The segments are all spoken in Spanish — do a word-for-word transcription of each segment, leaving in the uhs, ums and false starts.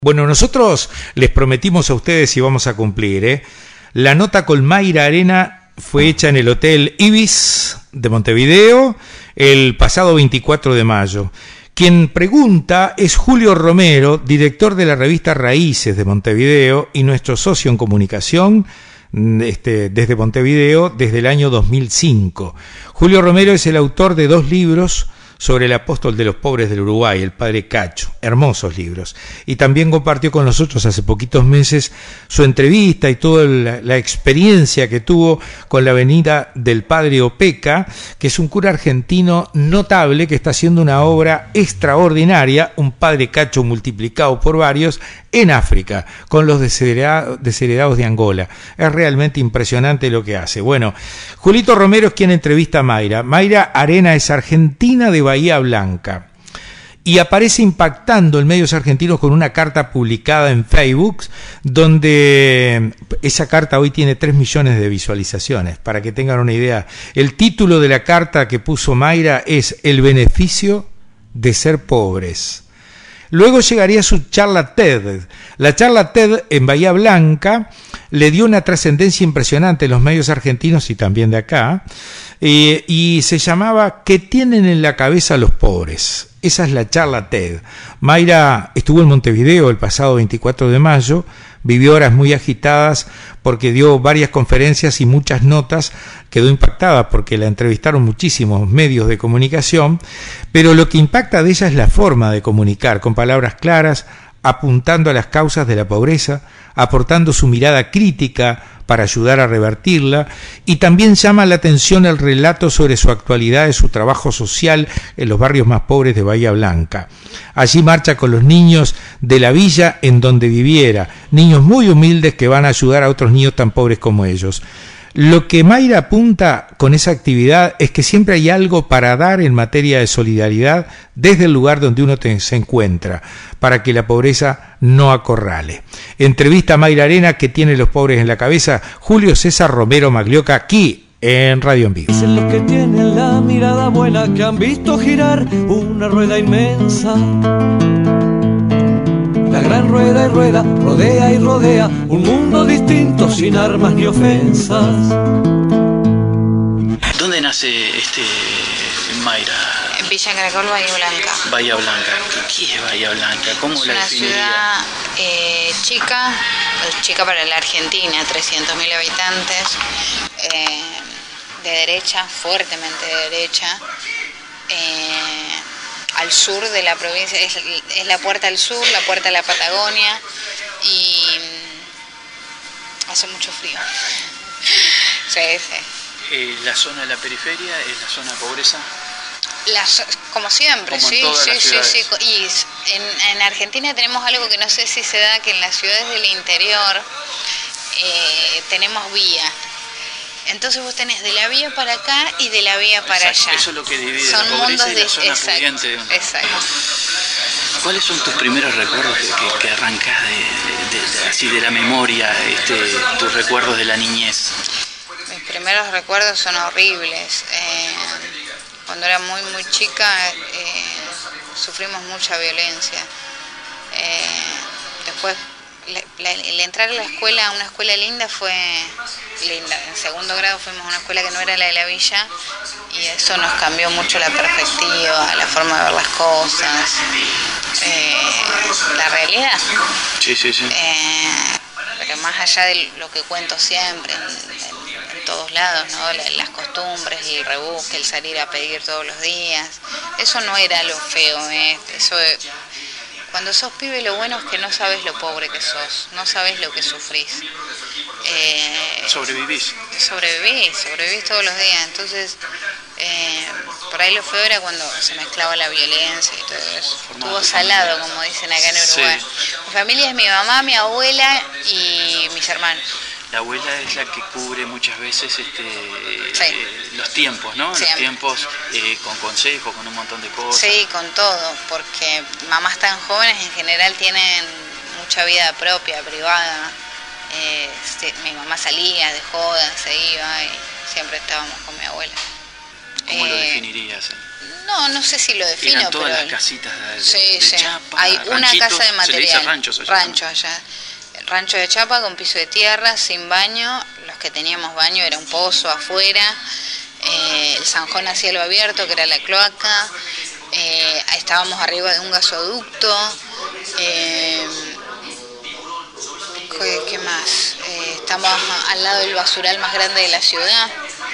Bueno, nosotros les prometimos a ustedes y vamos a cumplir, ¿eh? La nota con Mayra Arena fue hecha en el Hotel Ibis de Montevideo el pasado veinticuatro de mayo. Quien pregunta es Julio Romero, director de la revista Raíces de Montevideo y nuestro socio en comunicación este, desde Montevideo desde el año dos mil cinco. Julio Romero es el autor de dos libros sobre el apóstol de los pobres del Uruguay, el padre Cacho, hermosos libros. Y también compartió con nosotros hace poquitos meses su entrevista y toda la, la experiencia que tuvo con la venida del padre Opeca, que es un cura argentino notable que está haciendo una obra extraordinaria, un padre Cacho multiplicado por varios, en África, con los desheredados, desheredados de Angola. Es realmente impresionante lo que hace. Bueno, Julito Romero es quien entrevista a Mayra. Mayra Arena es argentina de Bahía Blanca y aparece impactando en medios argentinos con una carta publicada en Facebook, donde esa carta hoy tiene tres millones de visualizaciones, para que tengan una idea. El título de la carta que puso Mayra es El beneficio de ser pobres. Luego llegaría su charla TED. La charla TED en Bahía Blanca le dio una trascendencia impresionante en los medios argentinos y también de acá, eh, y se llamaba ¿Qué tienen en la cabeza los pobres? Esa es la charla TED. Mayra estuvo en Montevideo el pasado veinticuatro de mayo, vivió horas muy agitadas porque dio varias conferencias y muchas notas, quedó impactada porque la entrevistaron muchísimos medios de comunicación, pero lo que impacta de ella es la forma de comunicar, con palabras claras, apuntando a las causas de la pobreza, aportando su mirada crítica para ayudar a revertirla, y también llama la atención el relato sobre su actualidad y su trabajo social en los barrios más pobres de Bahía Blanca. Allí marcha con los niños de la villa en donde viviera, niños muy humildes que van a ayudar a otros niños tan pobres como ellos. Lo que Mayra apunta con esa actividad es que siempre hay algo para dar en materia de solidaridad desde el lugar donde uno te, se encuentra, para que la pobreza no acorrale. Entrevista a Mayra Arena, que tiene los pobres en la cabeza, Julio César Romero Maglioca, aquí en Radio En Vivo. Dicen los que tienen la mirada buena que han visto girar una rueda inmensa. La gran rueda y rueda, rodea y rodea un mundo distinto sin armas ni ofensas. ¿Dónde nace este Mayra? En Villa Caracol, Bahía Blanca. Bahía Blanca. ¿Qué es Bahía Blanca? ¿Cómo es la una definiría? ciudad eh, chica, chica para la Argentina, trescientos mil habitantes, eh, de derecha, fuertemente de derecha. Eh, al sur de la provincia, es, es la puerta al sur, la puerta a la Patagonia, y hace mucho frío. Sí, sí. Eh, ¿La zona de la periferia es la zona de pobreza? La, como siempre, como sí, sí, sí, sí. Y en, en Argentina tenemos algo que no sé si se da, que en las ciudades del interior eh, tenemos vía. Entonces vos tenés de la vía para acá y de la vía para exacto, allá. Eso es lo que divide son la pobreza y la de, zona exacto, pudiente. Exacto. ¿Cuáles son tus primeros recuerdos que, que, que arrancas de, de, de, así de la memoria, este, tus recuerdos de la niñez? Mis primeros recuerdos son horribles. Eh, cuando era muy, muy chica eh, sufrimos mucha violencia. Eh, después La, la, el entrar a la escuela, a una escuela linda, fue linda. En segundo grado fuimos a una escuela que no era la de la villa y eso nos cambió mucho la perspectiva, la forma de ver las cosas, eh, la realidad. Sí, sí, sí. Eh, pero más allá de lo que cuento siempre, en, en, en todos lados, ¿no? Las costumbres, el rebusque, el salir a pedir todos los días, eso no era lo feo, ¿eh? Eso... Cuando sos pibe, lo bueno es que no sabes lo pobre que sos, no sabes lo que sufrís. Eh, sobrevivís. Sobrevivís, sobrevivís todos los días. Entonces, eh, por ahí lo feo era cuando se mezclaba la violencia y todo eso. Estuvo salado, como dicen acá en Uruguay. Sí. Mi familia es mi mamá, mi abuela y mis hermanos. La abuela es la que cubre muchas veces este, sí. eh, los tiempos, ¿no? Siempre. Los tiempos eh, con consejos, con un montón de cosas. Sí, con todo, porque mamás tan jóvenes en general tienen mucha vida propia, privada. Eh, sí, mi mamá salía de joda, se iba y siempre estábamos con mi abuela. ¿Cómo eh, lo definirías? Eh? No, no sé si lo defino, Eran todas pero... las casitas de, sí, de sí. chapa, Hay una ranchitos, casa de material. Se le dice ranchos allá. Rancho allá. Rancho de chapa con piso de tierra, sin baño. Los que teníamos baño era un pozo afuera. Eh, el zanjón a cielo abierto, que era la cloaca. Eh, estábamos arriba de un gasoducto. Eh, ¿qué, qué más? Eh, estamos al lado del basural más grande de la ciudad.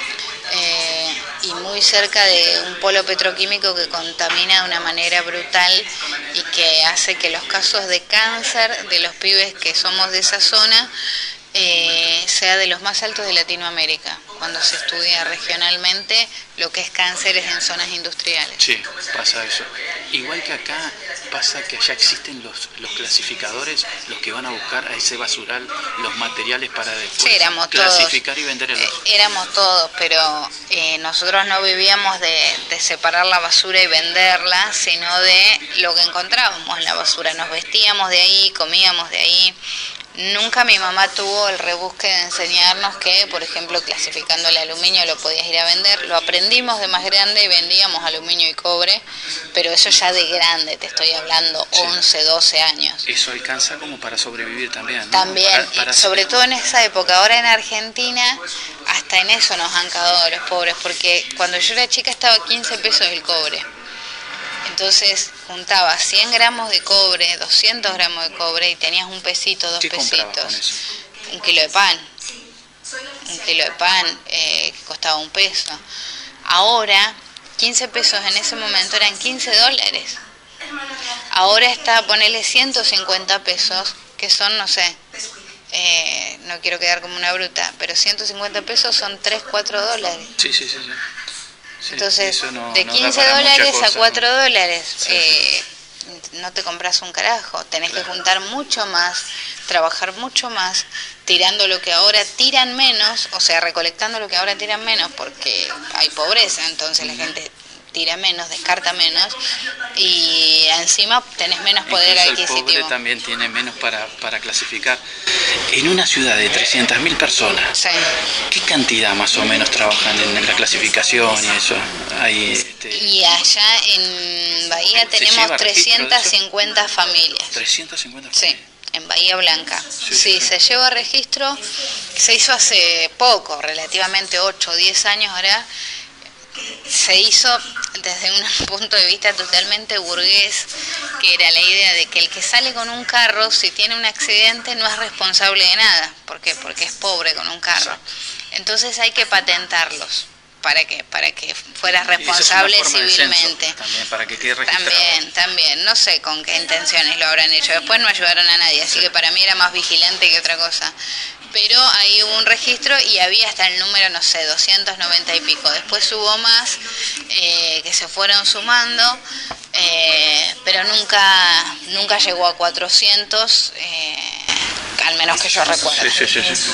Eh, y muy cerca de un polo petroquímico que contamina de una manera brutal y que hace que los casos de cáncer de los pibes que somos de esa zona eh, sea de los más altos de Latinoamérica, cuando se estudia regionalmente lo que es cánceres en zonas industriales. Sí, pasa eso. Igual que acá pasa que ya existen los, los clasificadores, los que van a buscar a ese basural los materiales para después sí, éramos clasificar todos, y vender el eh, éramos todos, pero eh, nosotros no vivíamos de, de separar la basura y venderla, sino de lo que encontrábamos en la basura. Nos vestíamos de ahí, comíamos de ahí. Nunca mi mamá tuvo el rebusque de enseñarnos que, por ejemplo, clasificando el aluminio lo podías ir a vender. Lo aprendimos de más grande y vendíamos aluminio y cobre, pero eso ya de grande, te estoy hablando, sí. once, doce años. Eso alcanza como para sobrevivir también, ¿no? También, para, para sobre hacer... todo en esa época. Ahora en Argentina, hasta en eso nos han cagado los pobres, porque cuando yo era chica estaba quince pesos el cobre. Entonces juntaba cien gramos de cobre, doscientos gramos de cobre y tenías un pesito, dos ¿Qué pesitos. Con eso? Un kilo de pan. Un kilo de pan eh, que costaba un peso. Ahora, quince pesos en ese momento eran quince dólares. Ahora está, ponele ciento cincuenta pesos, que son, no sé, eh, no quiero quedar como una bruta, pero ciento cincuenta pesos son tres, cuatro dólares. Sí, sí, sí, sí. Sí, entonces, no, de no quince dólares cosa, a cuatro ¿no? dólares, sí, eh, sí. no te compras un carajo. Tenés claro. que juntar mucho más, trabajar mucho más, tirando lo que ahora tiran menos, o sea, recolectando lo que ahora tiran menos, porque hay pobreza, entonces la gente tira menos, descarta menos, y encima tenés menos poder Incluso adquisitivo. El pobre también tiene menos para, para clasificar. En una ciudad de trescientas mil personas, sí. ¿qué cantidad más o menos trabajan en, en la clasificación y eso? Hay, este... Y allá en Bahía tenemos trescientas cincuenta familias. ¿trescientas cincuenta familias? Sí. En Bahía Blanca. Sí, sí, sí, se lleva registro, se hizo hace poco, relativamente ocho o diez años ahora. Se hizo desde un punto de vista totalmente burgués, que era la idea de que el que sale con un carro, si tiene un accidente, no es responsable de nada. ¿Por qué? Porque es pobre con un carro. Entonces hay que patentarlos. ¿Para qué? Para que fueras responsable civilmente. También, para que quede registrado. También, también. No sé con qué intenciones lo habrán hecho. Después no ayudaron a nadie, así sí. que para mí era más vigilante que otra cosa. Pero ahí hubo un registro y había hasta el número, no sé, doscientos noventa y pico. Después hubo más eh, que se fueron sumando, eh, pero nunca nunca llegó a cuatrocientos, eh, al menos que yo recuerdo. Sí, sí, sí, sí.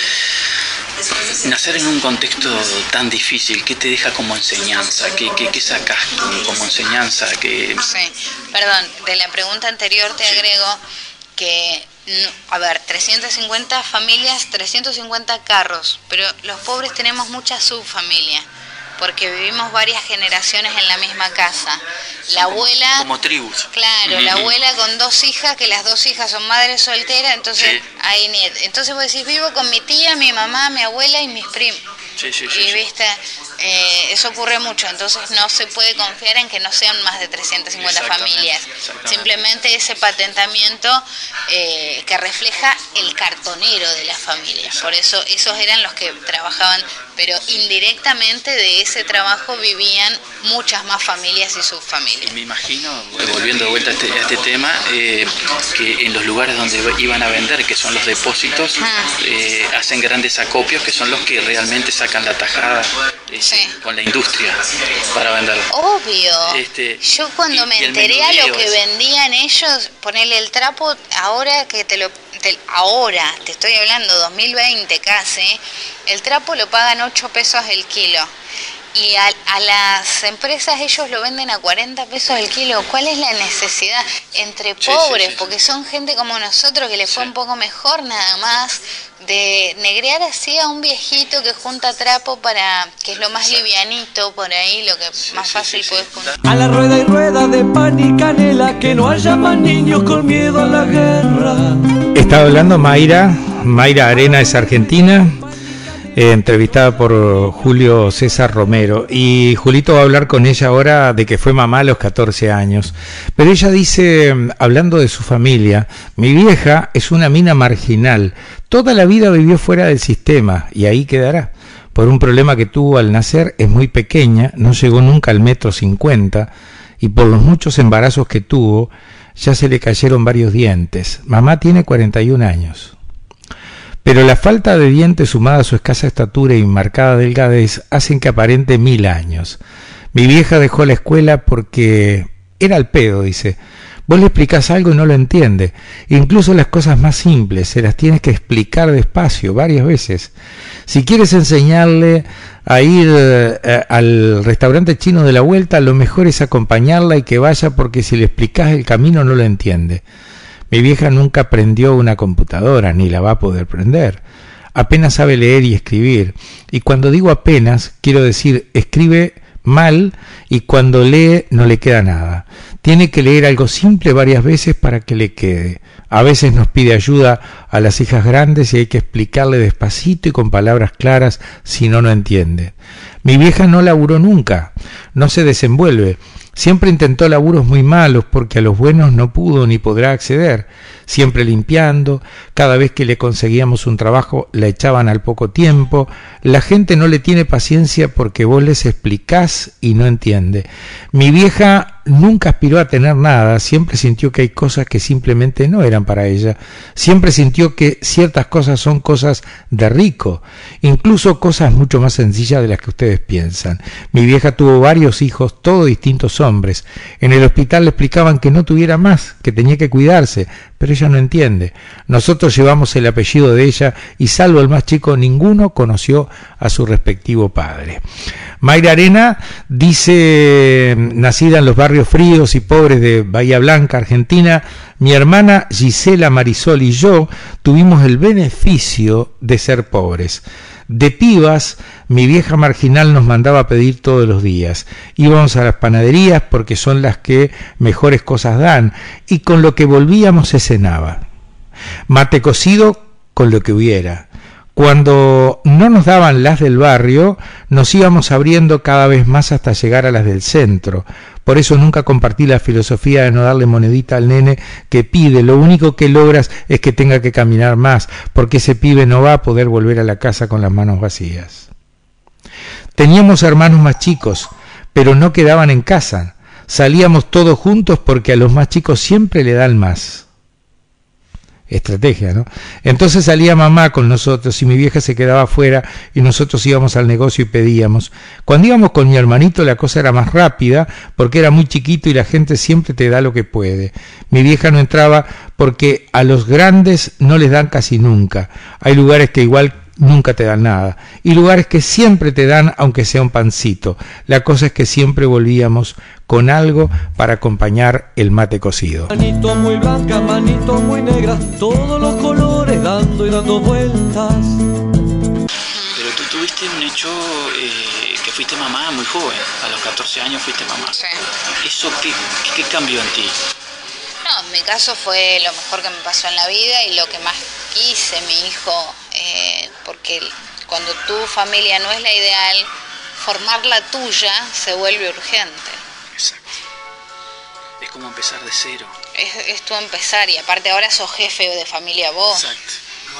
Nacer en un contexto tan difícil, ¿qué te deja como enseñanza? ¿Qué, qué, qué sacas como enseñanza? ¿Qué... Sí, perdón, de la pregunta anterior te sí. agrego que, a ver, trescientas cincuenta familias, trescientos cincuenta carros, pero los pobres tenemos muchas subfamilias, porque vivimos varias generaciones en la misma casa. La abuela... Como tribus. Claro, uh-huh. la abuela con dos hijas, que las dos hijas son madres solteras, entonces sí. hay niet. Entonces vos decís, vivo con mi tía, mi mamá, mi abuela y mis primos. Sí, sí, sí, y sí. viste, eh, eso ocurre mucho, entonces no se puede confiar en que no sean más de trescientas cincuenta familias. Simplemente ese patentamiento eh, que refleja el cartonero de las familias. Por eso esos eran los que trabajaban, pero indirectamente de ese trabajo vivían muchas más familias y subfamilias. Y me imagino, volviendo de vuelta a este, a este tema, eh, que en los lugares donde iban a vender, que son los depósitos, ah. eh, hacen grandes acopios, que son los que realmente sacan la tajada eh, sí. con la industria para venderlo. Obvio. Este, Yo cuando y, me y enteré a lo que es... vendían ellos, ponerle el trapo, ahora que te lo... Te, ahora, te estoy hablando, dos mil veinte casi, el trapo lo pagan ocho pesos el kilo. Y a, a las empresas ellos lo venden a cuarenta pesos el kilo. ¿Cuál es la necesidad? Entre Sí, pobres, sí, sí, porque sí. son gente como nosotros que le fue Sí. un poco mejor nada más, de negrear así a un viejito que junta trapo para, que es lo más Exacto. livianito por ahí, lo que Sí, más sí, fácil sí, puedes sí. juntar. A la rueda y rueda de pan y canela, que no haya más niños con miedo a la guerra. Estaba hablando Mayra, Mayra Arena es argentina, eh, entrevistada por Julio César Romero, y Julito va a hablar con ella ahora de que fue mamá a los catorce años, pero ella dice, hablando de su familia, mi vieja es una mina marginal, toda la vida vivió fuera del sistema y ahí quedará. Por un problema que tuvo al nacer, es muy pequeña, no llegó nunca al metro cincuenta, y por los muchos embarazos que tuvo, ya se le cayeron varios dientes. Mamá tiene cuarenta y un años. Pero la falta de dientes sumada a su escasa estatura y marcada delgadez hacen que aparente mil años. Mi vieja dejó la escuela porque era al pedo, dice. Vos le explicás algo y no lo entiende. Incluso las cosas más simples se las tienes que explicar despacio, varias veces. Si quieres enseñarle a ir eh, al restaurante chino de la vuelta, lo mejor es acompañarla y que vaya, porque si le explicás el camino no lo entiende. Mi vieja nunca aprendió una computadora, ni la va a poder aprender. Apenas sabe leer y escribir. Y cuando digo apenas, quiero decir, escribe mal y cuando lee no le queda nada. Tiene que leer algo simple varias veces para que le quede. A veces nos pide ayuda a las hijas grandes y hay que explicarle despacito y con palabras claras, si no, no entiende. Mi vieja no laburó nunca, no se desenvuelve. Siempre intentó laburos muy malos porque a los buenos no pudo ni podrá acceder. Siempre limpiando, cada vez que le conseguíamos un trabajo la echaban al poco tiempo. La gente no le tiene paciencia porque vos les explicás y no entiende. Mi vieja nunca aspiró a tener nada, siempre sintió que hay cosas que simplemente no eran para ella. Siempre sintió que ciertas cosas son cosas de rico, incluso cosas mucho más sencillas de las que ustedes piensan. Mi vieja tuvo varios hijos, todos distintos hombres. En el hospital le explicaban que no tuviera más, que tenía que cuidarse, pero ella no entiende. Nosotros llevamos el apellido de ella y salvo el más chico, ninguno conoció a su respectivo padre. Mayra Arena dice, nacida en los barrios fríos y pobres de Bahía Blanca, Argentina, mi hermana Gisela, Marisol y yo tuvimos el beneficio de ser pobres. De pibas, mi vieja marginal nos mandaba a pedir todos los días. Íbamos a las panaderías porque son las que mejores cosas dan, y con lo que volvíamos se cenaba. Mate cocido con lo que hubiera. Cuando no nos daban las del barrio, nos íbamos abriendo cada vez más hasta llegar a las del centro. Por eso nunca compartí la filosofía de no darle monedita al nene que pide. Lo único que logras es que tenga que caminar más, porque ese pibe no va a poder volver a la casa con las manos vacías. Teníamos hermanos más chicos, pero no quedaban en casa. Salíamos todos juntos porque a los más chicos siempre le dan más. Estrategia, ¿no? Entonces salía mamá con nosotros y mi vieja se quedaba afuera y nosotros íbamos al negocio y pedíamos. Cuando íbamos con mi hermanito la cosa era más rápida porque era muy chiquito y la gente siempre te da lo que puede. Mi vieja no entraba porque a los grandes no les dan casi nunca. Hay lugares que igual nunca te dan nada y lugares que siempre te dan aunque sea un pancito. La cosa es que siempre volvíamos con algo para acompañar el mate cocido. Manito muy blanca, manito muy negra, todos los colores dando y dando vueltas. Pero tú tuviste un hecho eh, que fuiste mamá muy joven, a los catorce años fuiste mamá. Sí. ¿Eso qué, qué, qué cambió en ti? No, en mi caso fue lo mejor que me pasó en la vida y lo que más quise, mi hijo, eh, porque cuando tu familia no es la ideal, formar la tuya se vuelve urgente. Exacto. Es como empezar de cero. Es, es tu empezar y aparte ahora sos jefe de familia vos. Exacto.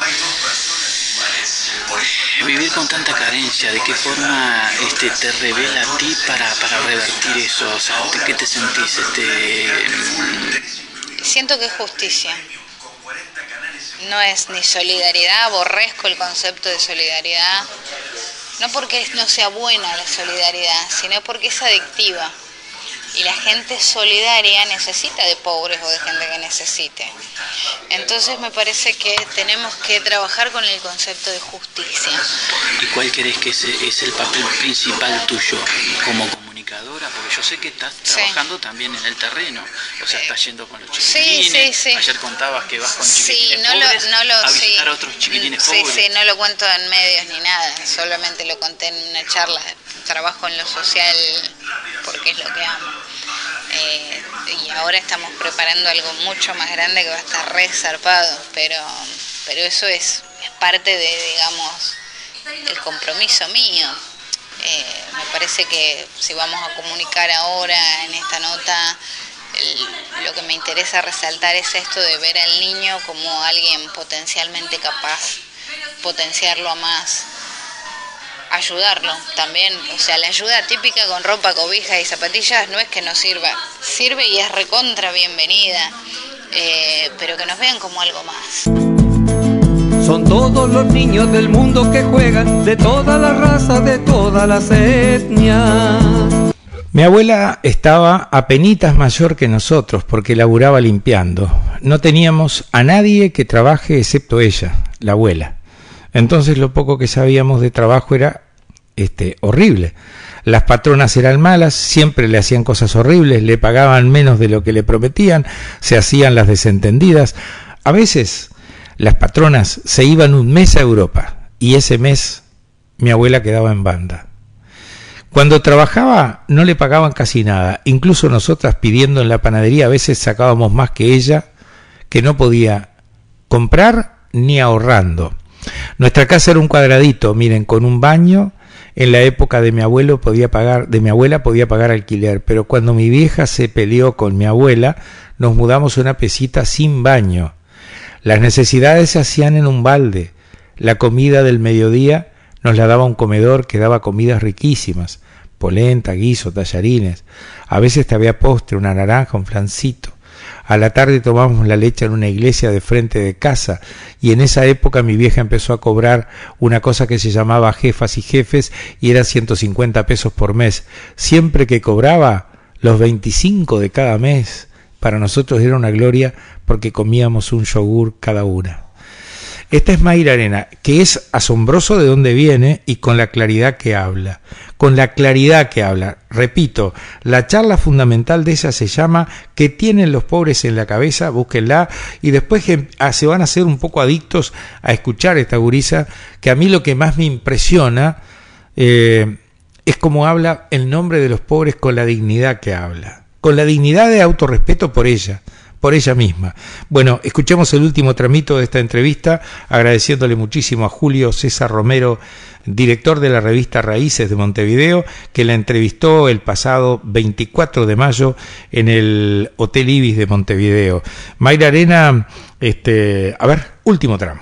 Vivir con tanta carencia, ¿de qué forma este, te revela a ti para, para revertir eso? O sea, ¿de qué te sentís? Este... Siento que es justicia. No es ni solidaridad, aborrezco el concepto de solidaridad. No porque no sea buena la solidaridad, sino porque es adictiva. y la gente solidaria necesita de pobres o de gente que necesite. Entonces me parece que tenemos que trabajar con el concepto de justicia. ¿Y cuál crees que es, es el papel principal tuyo como comunicadora? Porque yo sé que estás trabajando sí. también en el terreno, o sea, estás yendo con los chiquitines. Sí, sí, sí. Ayer contabas que vas con sí, chiquitines no pobres lo, no lo, a visitar sí. a otros chiquitines sí, pobres. Sí, sí, no lo cuento en medios ni nada, solamente lo conté en una charla. Trabajo en lo social porque es lo que amo. Eh, y ahora estamos preparando algo mucho más grande que va a estar re zarpado, pero, pero eso es, es parte de, digamos, el compromiso mío. Eh, me parece que si vamos a comunicar ahora en esta nota, el, lo que me interesa resaltar es esto de ver al niño como alguien potencialmente capaz, potenciarlo a más, ayudarlo también. O sea, la ayuda típica con ropa, cobija y zapatillas no es que no sirva, sirve y es recontra bienvenida, eh, pero que nos vean como algo más. Son todos los niños del mundo que juegan, de todas las razas, de todas las etnias. Mi abuela estaba apenitas mayor que nosotros porque laburaba limpiando. No teníamos a nadie que trabaje excepto ella, la abuela. Entonces lo poco que sabíamos de trabajo era este, horrible. Las patronas eran malas, siempre le hacían cosas horribles, le pagaban menos de lo que le prometían, se hacían las desentendidas. A veces las patronas se iban un mes a Europa y ese mes mi abuela quedaba en banda. Cuando trabajaba no le pagaban casi nada, incluso nosotras pidiendo en la panadería a veces sacábamos más que ella, que no podía comprar ni ahorrando. Nuestra casa era un cuadradito, miren, con un baño. En la época de mi abuelo podía pagar, de mi abuela podía pagar alquiler, pero cuando mi vieja se peleó con mi abuela, nos mudamos a una pesita sin baño. Las necesidades se hacían en un balde. La comida del mediodía nos la daba un comedor que daba comidas riquísimas, polenta, guiso, tallarines. A veces te había postre, una naranja, un flancito. A la tarde tomábamos la leche en una iglesia de frente de casa y en esa época mi vieja empezó a cobrar una cosa que se llamaba jefas y jefes y era ciento cincuenta pesos por mes. Siempre que cobraba los veinticinco de cada mes, para nosotros era una gloria porque comíamos un yogur cada una. Esta es Mayra Arena, que es asombroso de dónde viene y con la claridad que habla. Con la claridad que habla. Repito, la charla fundamental de ella se llama ¿Qué tienen los pobres en la cabeza? Búsquenla y después se van a hacer un poco adictos a escuchar esta gurisa, que a mí lo que más me impresiona eh, es cómo habla el nombre de los pobres con la dignidad que habla. Con la dignidad de autorrespeto por ella. por ella misma. Bueno, escuchemos el último tramito de esta entrevista, agradeciéndole muchísimo a Julio César Romero, director de la revista Raíces de Montevideo, que la entrevistó el pasado veinticuatro de mayo en el Hotel Ibis de Montevideo. Mayra Arena, este, a ver, último tramo.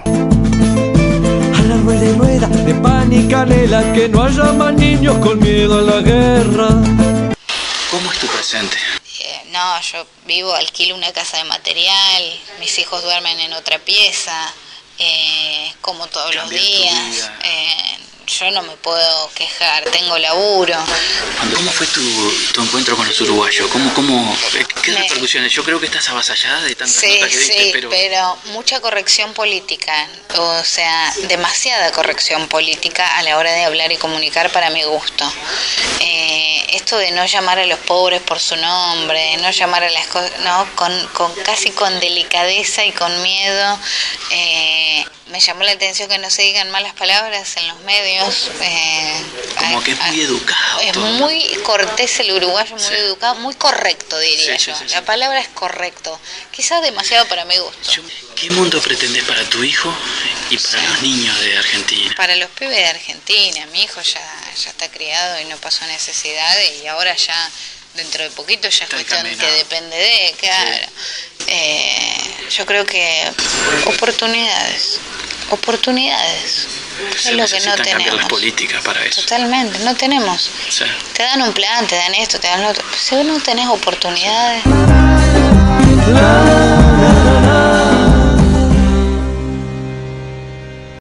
A la rueda y rueda de pan y canela, que no haya más niños con miedo a la guerra. ¿Cómo es tu presente? No, yo vivo, alquilo una casa de material, mis hijos duermen en otra pieza, eh, como todos los días, eh, yo no me puedo quejar, tengo laburo. ¿Cómo fue tu, tu encuentro con los uruguayos? ¿Cómo, cómo, ¿Qué me... repercusiones? Yo creo que estás avasallada de tantas sí, notas que sí, diste, pero... pero mucha corrección política, o sea, demasiada corrección política a la hora de hablar y comunicar para mi gusto. Eh, esto de no llamar a los pobres por su nombre, no llamar a las cosas, no, con, con casi con delicadeza y con miedo. Eh, me llamó la atención que no se digan malas palabras en los medios. Eh, Como que es muy educado. Es todo, muy cortés el uruguayo, muy sí. educado, muy correcto, diría sí, yo. Sí, sí, la sí. palabra es correcto. Quizás demasiado para mi gusto. Yo, ¿qué mundo pretendés para tu hijo y para sí. los niños de Argentina? Para los pibes de Argentina. Mi hijo ya, ya está criado y no pasó necesidades y ahora ya... dentro de poquito ya es cuestión que depende de, claro. Sí. Eh, yo creo que oportunidades, oportunidades, se es lo que no tenemos. Cambiar las políticas para eso. Totalmente, no tenemos. Sí. Te dan un plan, te dan esto, te dan lo otro. Si no tenés oportunidades.